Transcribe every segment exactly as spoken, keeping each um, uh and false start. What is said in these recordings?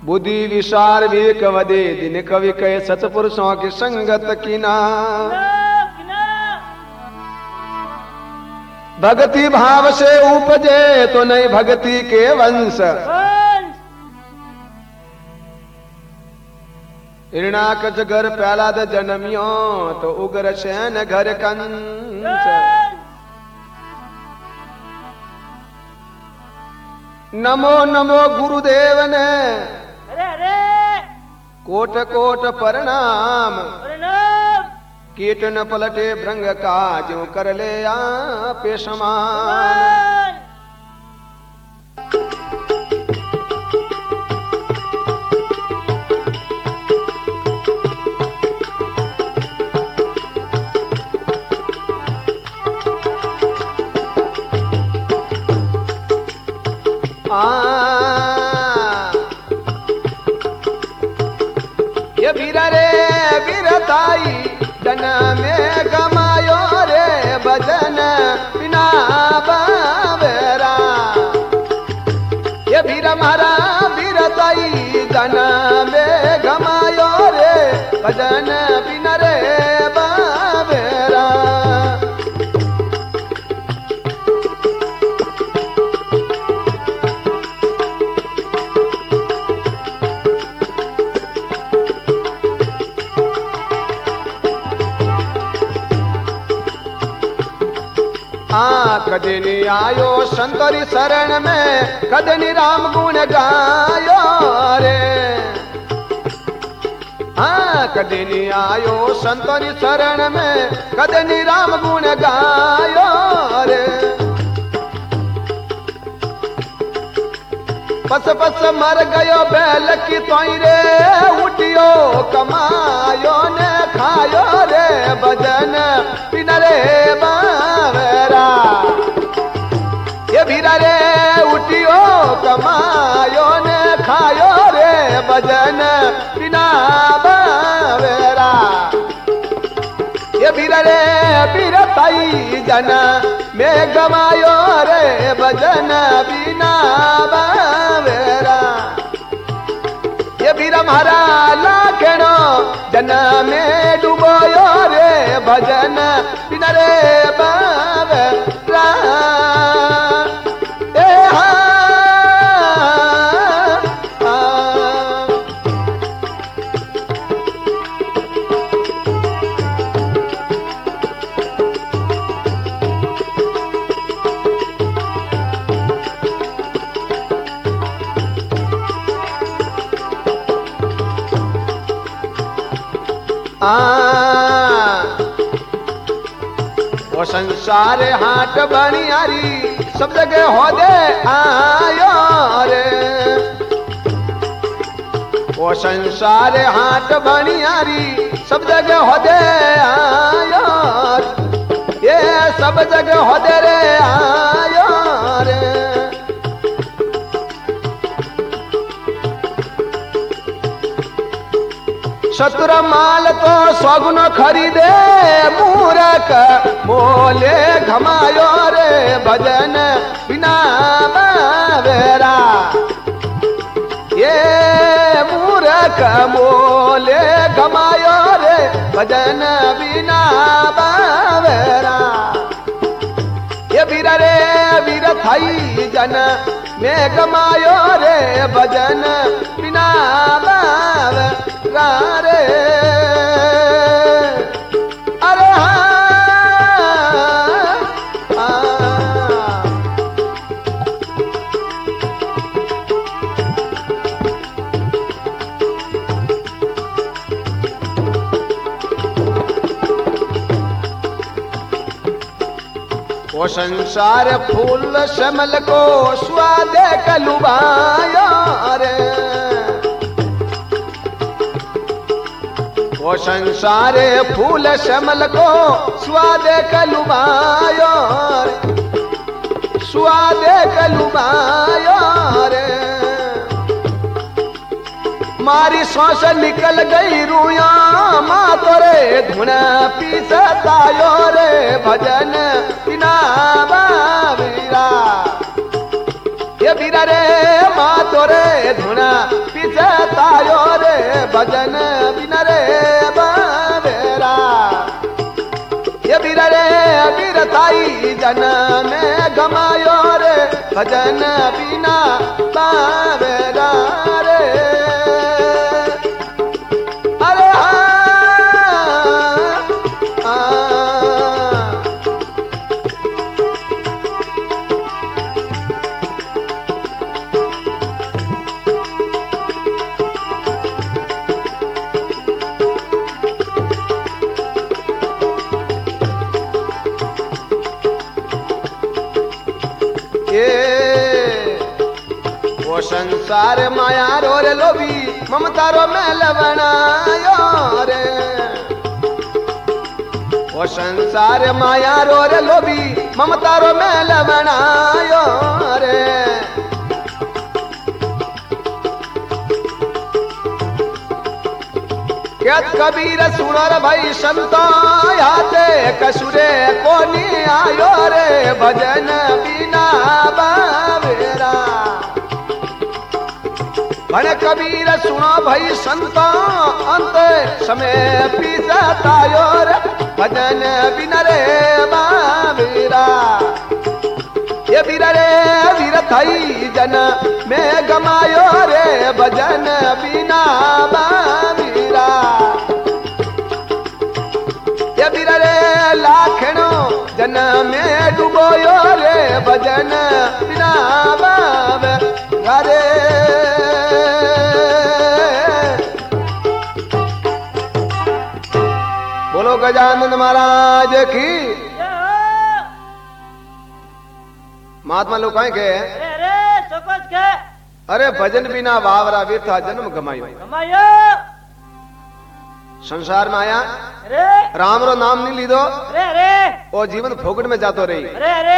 बुद्धि विशार विवेक वदे दिन कवि कहे सतपुरुषों की संगत कीना। भक्ति भाव से उपजे तो नहीं भक्ति के वंश। हिरणाकच घर प्रहलाद जन्मियो तो उग्र सेन घर कंस। नमो नमो गुरुदेव ने अरे अरे कोट कोट प्रणाम। प्रणाम कीट न पलटे भृंग का जो कर ले आप समान। ये वीरा रे वीरताई जन में गमायो रे भजन बिना बाबेरा। ये वीर मारा वीरताई जन में गमायो रे भजन बिना रे बाबेरा। हाँ कदनी आयो संतोरी शरण में कदनी राम गुण गायो रे। हाँ कदनी आयो संतोरी शरण में कदनी राम गुण गायो रे। पस पस मर गयो बैल की तोई रे उठियो कमायो ने खायो रे भजन बिना रे बावेरा। ये वीरा रे उठियो कमायो ने खायो रे भजन बिना बावेरा। ये वीरा रे वीरताई जन में गवायो रे भजन बिना बावेरा। ये वीर मारा लाखनो जन में डूबोयो रे भजन बिना रे बावेरा। ए हाँ वो संसार हाट बनियारी सब जगह हो दे आयो रे। वो संसार हाट बनियारी सब जगह हो दे आयो। ये सब जगह हो दे रे आयो रे। शत्रु माल तो सगुन खरीदे मूरख मोले घमायो रे भजन बिना बावेरा। ये मूरख मोले घमायो रे भजन बिना बावेरा। ये वीर रे वीर थाई जन में गमायो रे भजन बिना बावेरा रे। अरे हाँ हाँ वो संसार फूल श्यामल को स्वाद कलुबायो रे। वो संसार फूल श्यामल को स्वाद कलुबायो रे। स्वाद कलुबायो रे। मारी सांस निकल गई रुया माँ तोरे धुन पीसतायो रे भजन बिना बावीरा। ये वीरा रे माँ तोरे धुना पीछे भजन बिना बाबरा रे अरे हाँ संसार माया रो रे लोभी ममता रो मेल बनायो रे वो संसार माया रो रे लोभी ममता रो मेल बनायो रे कहत कबीर सुनो रे भाई संतो याते कसुरे कोनी आयो रे भजन बिना बाबेरा भले कबीर सुनो भाई संतो अंत समय पीछातायो रे भजन बिना रे बाबीरा ये वीर रे वीर थाई जन में गमायो रे भजन बिना बाबीरा ये वीर रे लाखणो जन में डूबोयो रे भजन बिना बाबीरा रे बोलो गजानन महाराज की महात्मा लोग कहें के अरे अरे सोपस के अरे भजन बिना वावरा व्यथा जन्म गमायो गमायो संसार में आया अरे राम रो नाम नहीं लीधो अरे अरे और जीवन फोकट में जातो रही अरे अरे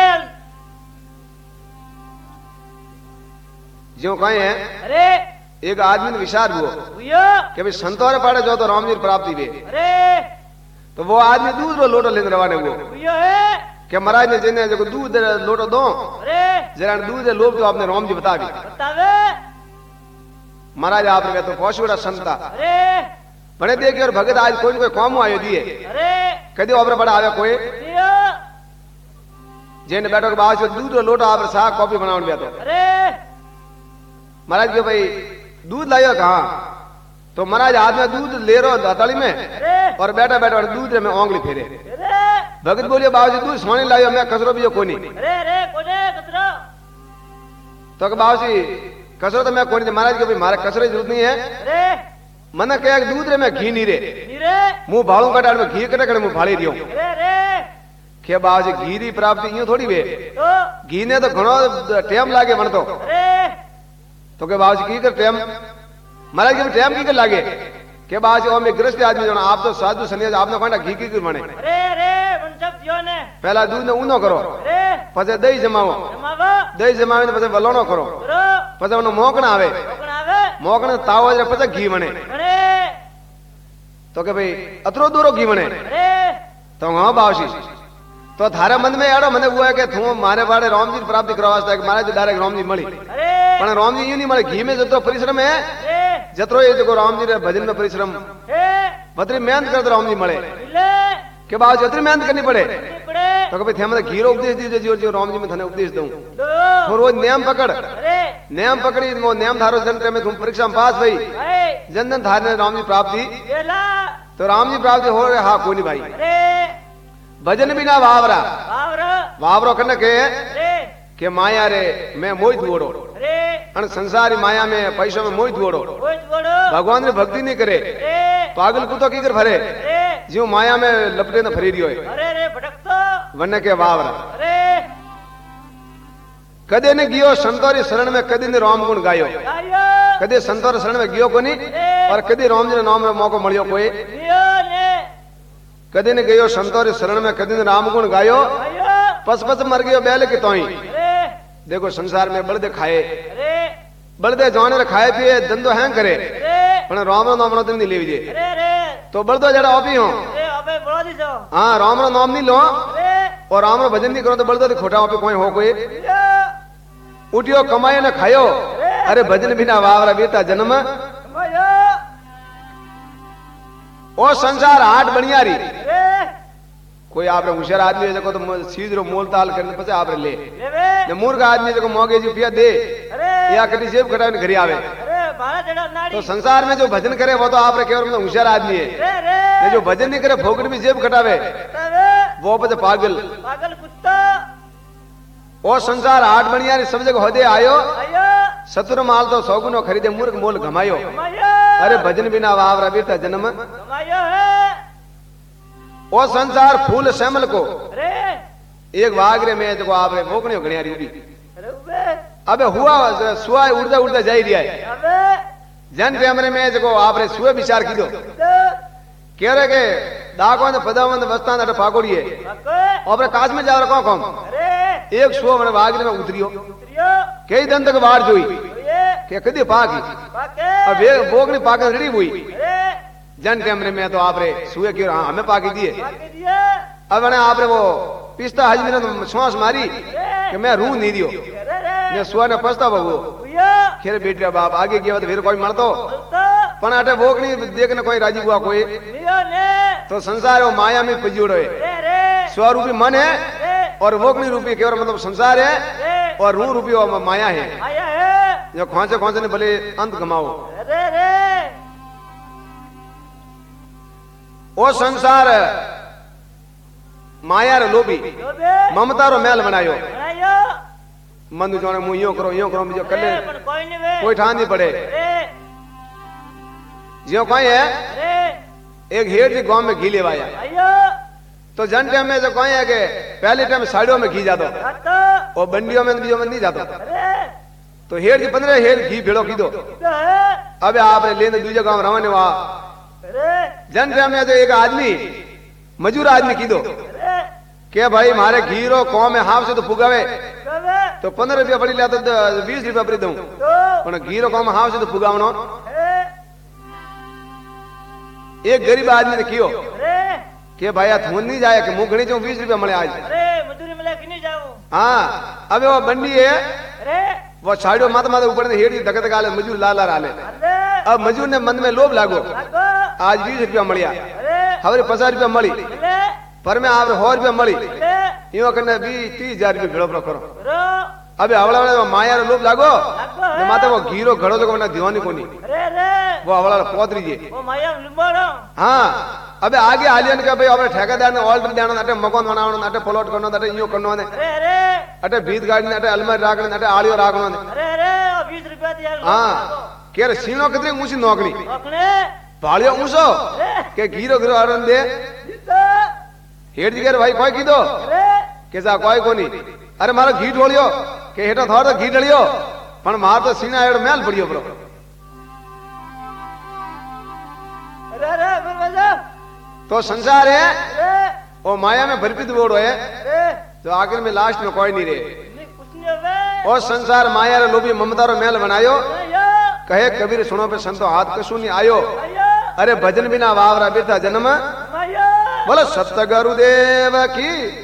जो कहे हैं अरे एक आदमी ने विचार हुआ हुयो कि भाई संतोर पाड़े जो तो राम जी प्राप्ति वे अरे तो वो आदमी दूध रो लोटो लेने रवाने हुआ हुयो है कि महाराज ने जिन्हें जो दूध लोटो दो अरे जरा दूध लोग तो आपने राम जी बता दी बतावे महाराज आपने तो पहुंच बड़ा संता अरे बड़े देखे और भगत आज कोई कोई कौम आयो दिए अरे कदी और बड़ा आवे कोई हुयो जेने बैठो के बाद दूध रो लोटो आप सा कॉफी बनावन बिया तो अरे महाराज के भाई दूध लायो कहाँ तो महाराज हाथ में दूध ले रो हथेली में अरे और बैठा बैठा और दूध में ओंगली फेरे अरे भगत बोलिए बाबूजी दूध सोने लायो मैं कसरो भी कोनी अरे अरे कोने कतरा तो के बाबूजी कसरो तो मैं कोनी महाराज के भाई मारे कसरे जरूरत नहीं है अरे मन कहे दूध रे मैं घी नहीं रे नीरे मुंह भाड़ू का डाल में घी कटे कटे मुंह भाड़ी रियो अरे अरे के बाबूजी घी री प्राप्ति यूं थोड़ी वे तो घी ने तो घणो टाइम लागे मन तो अरे तो के बाबूजी की कर टाइम महाराज के टाइम की कर लागे के बाबूजी ओ में गृहस्थ आदमी जो आप तो साधु सन्यासी आपने कहना घी की कर बने अरे अरे मन सब दियो ने पहला दूध ने ऊनो करो अरे પછી દહીં જમાવો જમાવો દહીં જમાવીને પછી વલોણો કરો કરો પછી એનો મોકણ આવે કોણ આવે મોકણ તાવ એટલે પછી ઘી બને અરે તો કે ભાઈ અતરો દૂરો ઘી બને અરે તો હા બાવશી તો થારે મન में એડો મને એવું કે તું મારે વાડે રામજી પ્રાપ્તિ કરવા વાસ્તે મારે જો ડાયરેક્ટ રામજી મળી અરે પણ રામજી યું નહીં મળે ઘી में જતો પરિશ્રમ હે અરે જતરો એ જો રામજી રે भजन में परिश्रम હે बतरी मेहनत कर तो रामजी મળે લે के बाद जतरी मेहनत करनी पड़े પડે तो के भाई थे मैं घीरो उपदेश दीजिए जो जो रामजी में थने उपदेश दूं દો तो रोज नियम पकड़ અરે नियम पकड़ी वो नियम धारो जन में तुम परीक्षा में पास भई હે जन जन धारने राम जी प्राप्ति વેલા तो राम जी प्राप्ति हो रहे हाँ कोई नहीं भाई અરે भजन बिना वावरा વાવર वावरो कने के અરે के माया रे मैं मोहित हुओड़ो અરે अन संसारी माया में पैसों में मोहित हुओड़ो કોઈ વડો भगवान ने भक्ति नहीं करे અરે पागल कुतो की कर भरे અરે जो माया में लपटे न फरी रियो અરે અરે ભટકતો वन्ने के वावरा અરે कदे ने गियो संतोरी शरण में कदी ने राम गुण गायो ગાયો कदे संतोर शरण में गियो कोनी और कदी राम जी ने नाम में मौको मिलियो कोई દિયો ને कदी ने गयो संतोरी शरण में कदी ने राम गुण गायो ગાયો पस पस मर गयो बैल की तोई અરે देखो संसार में बलदे खाए અરે बलदे जाने रे खाए पिए धंधो हैंग करे અરે पण राम रो नाम नो तुम नहीं ले लीजिए અરે અરે तो बलदो जड़ा ओपी हो અરે હવે બોલો દીજો हाँ राम रो नाम नहीं लो અરે और राम रो भजन नहीं करो तो बलदो खोटा ओपी कोई हो कोई દિયો उठियो कमायो न खायो अरे भजन बिना वावरा बेटा जन्म ગાયો ओ संसार हाट बनियारी અરે कोई आप होशियार आदमी है तो सीध रो मोल ताल करने पछे आप ले ले बे ने मूर्ख आदमी जो मोगे जी रुपया दे अरे या कटी जेब खटावे घरे आवे अरे बारह जड़ा नाड़ी तो संसार में जो भजन करे वो तो आप रे केवल मतलब होशियार आदमी है रे रे ने जो भजन नहीं करे भोगड़ में जेब खटावे रे वो पछे पागल पागल कुत्ता ओ संसार आठ बनिया री सब जगह होदे आयो आयो सतुर माल तो सौगुनो खरीदे मूर्ख मोल घमायो माया अरे भजन बिना वावरा बीता जन्म माया है ओ संसार फूल श्यामल को रे एक वागरे में जो आप रे भोगणियो घणिया री उड़ी अरे बे अबे हुआ सुआ उड़दा उड़दा जाई रिया है अबे जन टेमरे में जो आप रे सुए विचार कीदो कह रहे के दागो ने पदावन वस्तान अटे पागोड़ी है पक और काज में जा रहा कौन अरे एक सुआ मैंने वागरे में उतरियो उतरियो कई दिन तक बाढ़ जोई ये के कदी पाकी पाके अब वे भोगनी पाकर रेडी हुई अरे जन टेमरे में तो आप रे सुए की हाँ हमें पाकी दिए पाके दिया अब मैंने आप रे वो पिस्ता हजमी ने तो श्वास मारी कि मैं रू नहीं दियो अरे रे ने सुआ ने पछता बहु भैया खेर बेटिया बाप आगे गया तो फिर कोई मरतो बोलता पण अटे भोगनी देखने कोई राजी हुआ कोई लियो ने तो संसार वो माया में पजूड़ो है रे रे स्वरूपी मन है रे और भोगनी रूपी केवल मतलब संसार है रे और रू रूपी वो माया है आया है जो खोंचे खोंचे ने भले अंत गमाओ रे रे वो संसार माया रे लोभी जो बे ममता रो मेल बनायो बनायो मन जोने मुंह यो करो यो करो जो कले रे पर कोई नहीं बे कोई ठान नहीं पड़े रे जो कोई है रे एक हेड जी गांव में घी लेवाया आयो तो जन टाइम में जो कोई है के पहले टाइम साड़ियों में घी जातो हट और बंडियों में बीजों में नहीं जातो अरे तो हेड जी पंद्रह हेड घी भेड़ो की दो इधर है अब आप लेने दूसरे गांव रवाने वहां अरे जन टाइम में तो एक आदमी मजूर आदमी की दो अरे के भाई मारे घी रो कौम है हाफ से तो पुगावे कबे तो पंद्रह रुपया पड़ी लिया तो बीस रुपया पड़ी दूं तो पण घी रो कौम हाफ से तो पुगावनो अरे एक गरीब आदमी ने कियो अरे के भाई थून नहीं जाए कि मुंह घणी जो बीस रुपया मिले आज अरे मजदूरी मिले कि नहीं जाऊं हाँ अब वो बंडी है अरे वो छाड़ियो माता माता ऊपर ने हेड़ी धक धक आले मजूर लाल आले अरे अब मजूर ने मन में लोभ लागो लागो आज बीस रुपया मिलिया अरे हमारे पचास रुपया मिली मिले पर मैं आप सौ रुपया मिली मिले यो करने बीस तीस हजार रुपया भेड़ो करो रो अबे हवड़ा वाले माया रो लोभ लागो लागो ने माता वो घीरो घड़ो जो ना दीवानी कोनी अरे अरे वो हवड़ा पोतरी जे वो माया लिंबोड़ो हाँ अबे आगे आलियन के भाई अपने ठेकेदार ने ऑर्डर देना अटे मकान बनावनो अटे प्लॉट करनो अटे यो करनो ने अरे अरे अटे भीत गाड़ी ने अटे अलमारी राखने अटे आलियो राखनो ने अरे अरे बीस रुपया दिया हाँ केर सीनो कितनी ऊंची नौकरी अपने भाड़ियो ऊंचो के घीरो घीरो आरन दे हेड जी भाई कोई की दो अरे कैसा कोई कोनी अरे मारो घी ढोलियो के हेठो थोड़ा तो घी ढलियो पण मार तो सीना एड़ मेल पड़ियो ब्रो अरे अरे फिर मजा तो संसार है अरे वो माया में भरपित बोड़ो है अरे तो आखिर में लास्ट में कोई नहीं रहे नहीं कुछ नहीं होवे और संसार माया रे लोभी ममता रो मेल बनायो आयो कहे कबीर सुनो पे संतो हाथ कशु नहीं आयो आयो अरे भजन बिना वावरा बेटा जन्म आयो बोलो सत्य गुरुदेव की